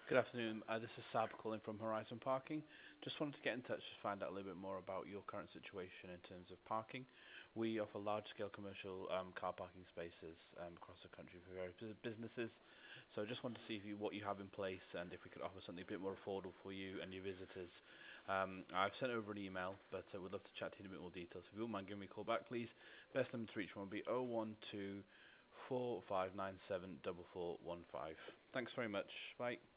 Good afternoon. This is Sab calling from Horizon Parking. Just wanted to get in touch to find out a little bit more about your current situation in terms of parking. We offer large-scale commercial car parking spaces across the country for various businesses. So I just wanted to see what you have in place and if we could offer something a bit more affordable for you and your visitors. I've sent over an email, but would love to chat to you in a bit more detail. So if you wouldn't mind giving me a call back, please. Best number to reach one will be 012 4597 4415. Thanks very much. Bye.